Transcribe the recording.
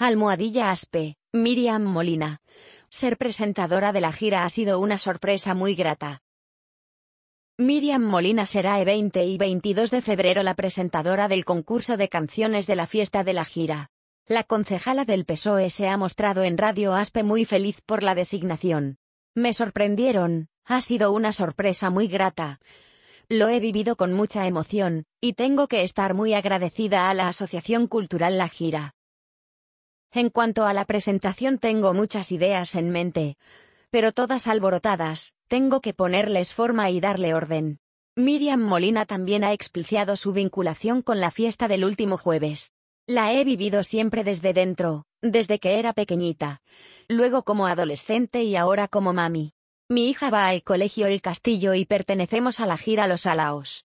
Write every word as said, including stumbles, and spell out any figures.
Almohadilla Aspe, Miriam Molina. Ser presentadora de la gira ha sido una sorpresa muy grata. Miriam Molina será el veinte y veintidós de febrero la presentadora del concurso de canciones de la fiesta de la gira. La concejala del P S O E se ha mostrado en Radio Aspe muy feliz por la designación. Me sorprendieron, ha sido una sorpresa muy grata. Lo he vivido con mucha emoción, y tengo que estar muy agradecida a la Asociación Cultural La Gira. En cuanto a la presentación tengo muchas ideas en mente, pero todas alborotadas, tengo que ponerles forma y darle orden. Miriam Molina también ha explicado su vinculación con la fiesta del último jueves. La he vivido siempre desde dentro, desde que era pequeñita, luego como adolescente y ahora como mami. Mi hija va al colegio El Castillo y pertenecemos a la gira Los Alaos.